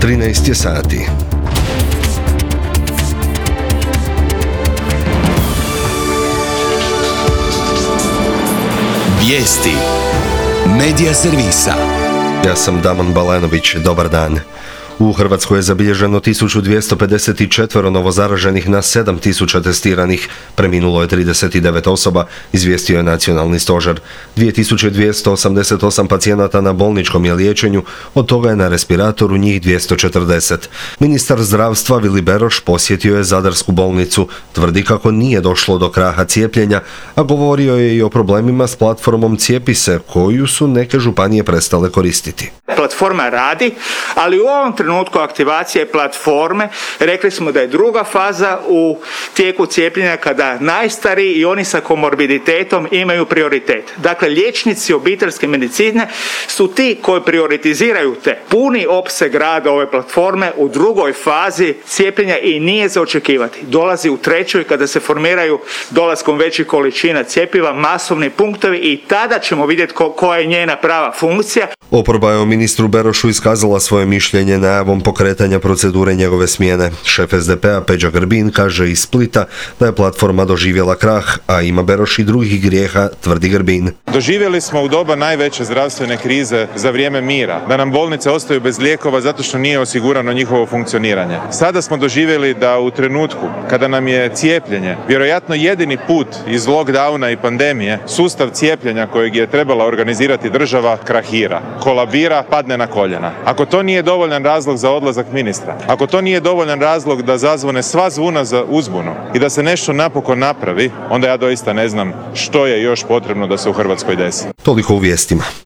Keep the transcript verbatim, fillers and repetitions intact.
trinaest je sati. Vijesti Medija servisa. Ja sam Damon Balanović, dobar dan. U Hrvatskoj je zabilježeno tisuću dvjesto pedeset četiri novozaraženih na sedam tisuća testiranih. Preminulo je trideset devet osoba, izvijestio je nacionalni stožer. dvije tisuće dvjesto osamdeset osam pacijenata na bolničkom je liječenju, od toga je na respiratoru njih dvjesto četrdeset. Ministar zdravstva Vili Beroš posjetio je Zadarsku bolnicu. Tvrdi kako nije došlo do kraha cijepljenja, a govorio je i o problemima s platformom Cijepi se, koju su neke županije prestale koristiti. Platforma radi, ali u ovom trenutku aktivacije platforme rekli smo da je druga faza u tijeku cijepljenja kada najstariji i oni sa komorbiditetom imaju prioritet. Dakle, liječnici obiteljske medicine su ti koji prioritiziraju te puni opseg rada ove platforme u drugoj fazi cijepljenja i nije za očekivati. Dolazi u trećoj kada se formiraju dolaskom većih količina cjepiva masovni punktovi i tada ćemo vidjeti ko, koja je njena prava funkcija. Oporba je o ministru Berošu iskazala svoje mišljenje najavom pokretanja procedure njegove smjene. Šef es de pe a Peđa Grbin kaže iz Splita da je platforma doživjela krah, a ima Beroš i drugih grijeha, tvrdi Grbin. Doživjeli smo u doba najveće zdravstvene krize za vrijeme mira, da nam bolnice ostaju bez lijekova zato što nije osigurano njihovo funkcioniranje. Sada smo doživjeli da u trenutku kada nam je cijepljenje vjerojatno jedini put iz lockdowna i pandemije, sustav cijepljenja kojeg je trebala organizirati država krahira, kolabira, padne na koljena. Ako to nije dovoljan razlog za odlazak ministra, ako to nije dovoljan razlog da zazvone sva zvuna za uzbunu i da se nešto napokon napravi, onda ja doista ne znam što je još potrebno da se u Hrvatskoj desi. Toliko u vijestima.